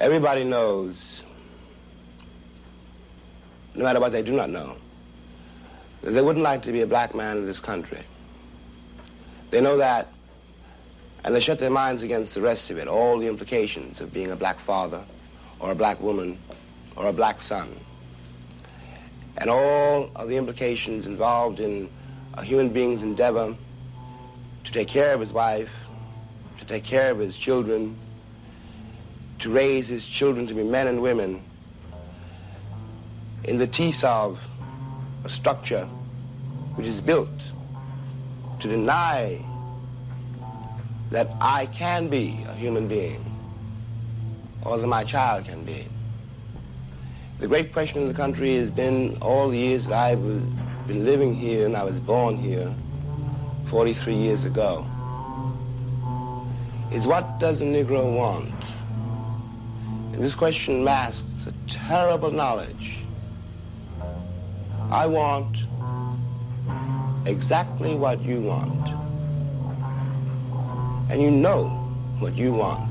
Everybody knows, no matter what they do not know, that they wouldn't like to be a black man in this country. They know that, and they shut their minds against the rest of it, all the implications of being a black father, or a black woman, or a black son, and all of the implications involved in a human being's endeavor to take care of his wife, to take care of his children, to raise his children to be men and women in the teeth of a structure which is built to deny that I can be a human being or that my child can be. The great question in the country has been all the years that I've been living here, and I was born here 43 years ago, is what does a Negro want? And this question masks a terrible knowledge. I want exactly what you want. And you know what you want.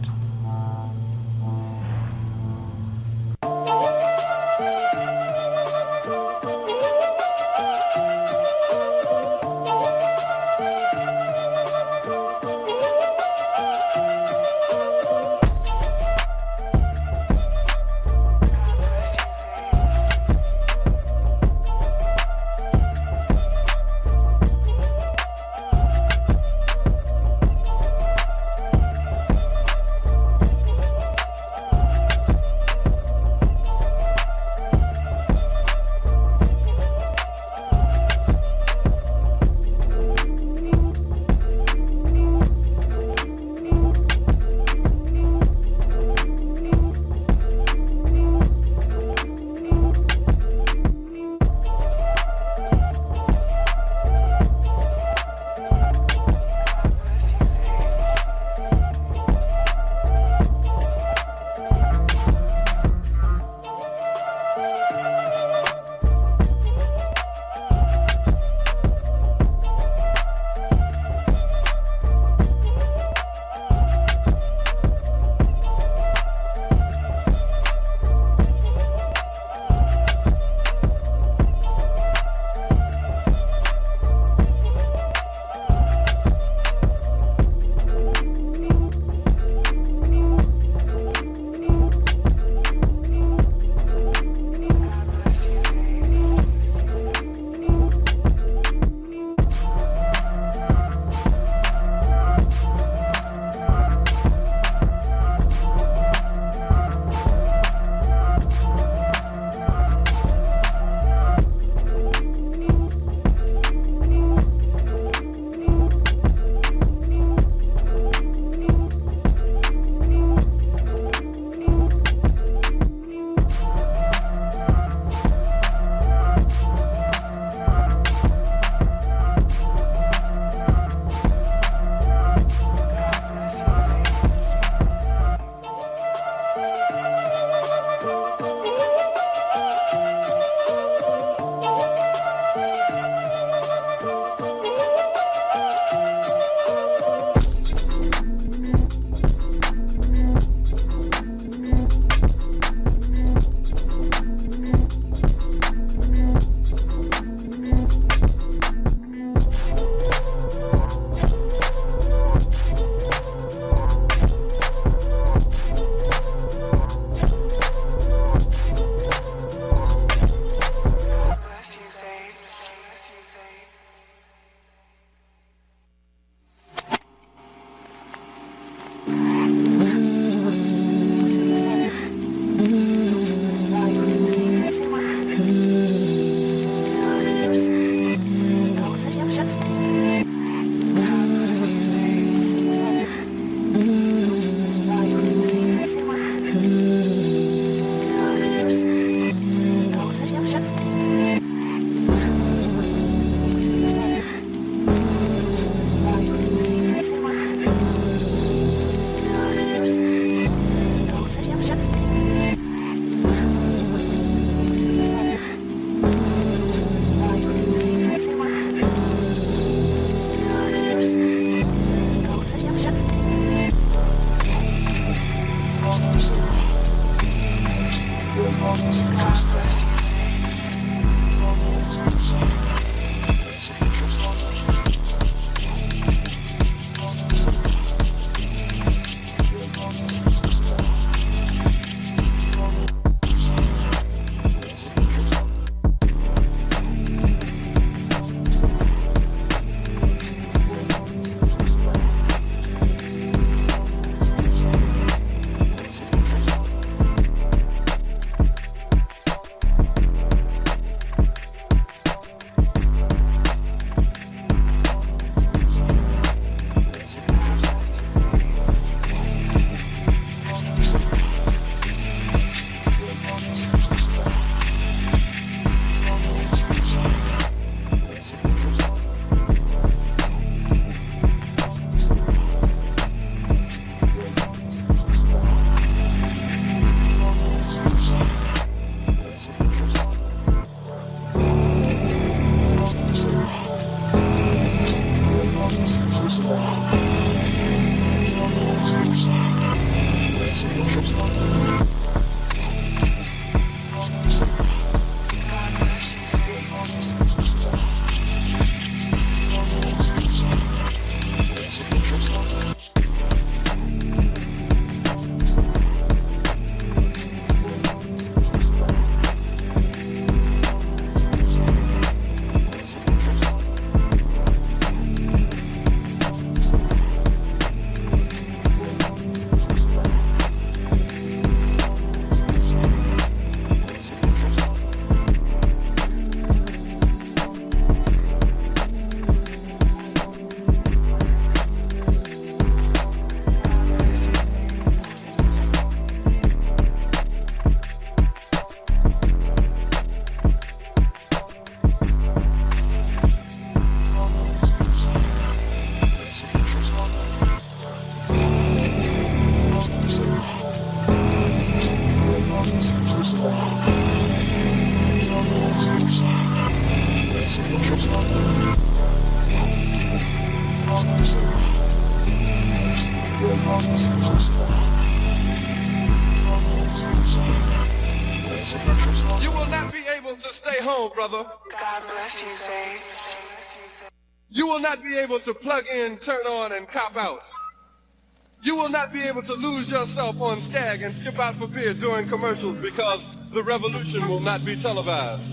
You will not be able to stay home, brother. God bless you, Zay. You will not be able to plug in, turn on, and cop out. You will not be able to lose yourself on Skag and skip out for beer during commercials because the revolution will not be televised.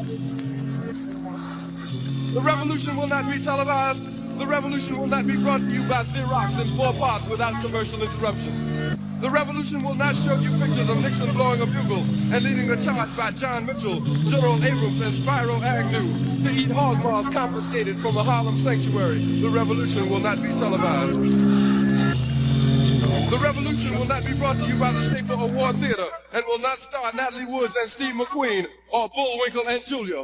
The revolution will not be televised. The revolution will not be brought to you by Xerox in 4 parts without commercial interruptions. The revolution will not show you pictures of Nixon blowing a bugle and leading the charge by John Mitchell, General Abrams, and Spyro Agnew to eat hog maws confiscated from a Harlem sanctuary. The revolution will not be televised. The revolution will not be brought to you by the Schaefer Award Theater and will not star Natalie Woods and Steve McQueen or Bullwinkle and Julia.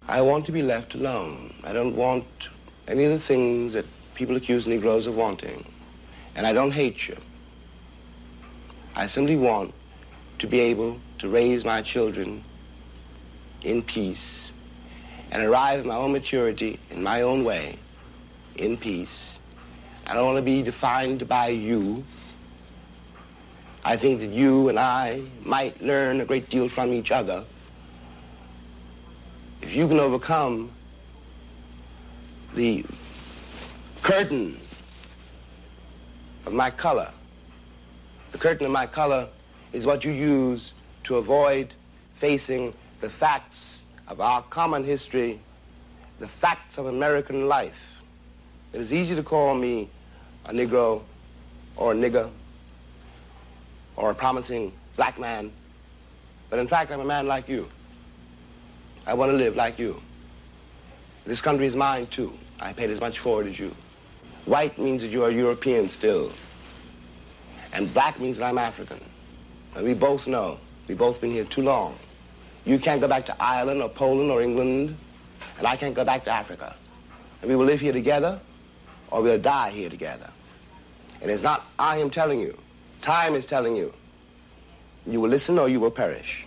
I want to be left alone. I don't want any of the things that people accuse Negroes of wanting. And I don't hate you. I simply want to be able to raise my children in peace and arrive at my own maturity in my own way, in peace. I don't want to be defined by you. I think that you and I might learn a great deal from each other if you can overcome the curtain of my color. The curtain of my color is what you use to avoid facing the facts of our common history, the facts of American life. It is easy to call me a Negro or a nigger or a promising black man, but in fact, I'm a man like you. I want to live like you. This country is mine too. I paid as much for it as you. White means that you are European still. And black means that I'm African. And we both know, we've both been here too long. You can't go back to Ireland or Poland or England, and I can't go back to Africa. And we will live here together, or we'll die here together. And it's not I am telling you. Time is telling you. You will listen or you will perish.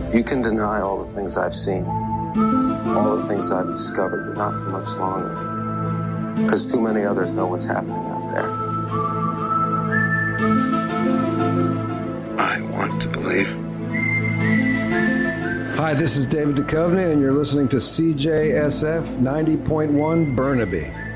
You can deny all the things I've seen, all the things I've discovered, but not for much longer. Because too many others know what's happening out there. I want to believe. Hi, this is David Duchovny, and you're listening to CJSF 90.1 Burnaby.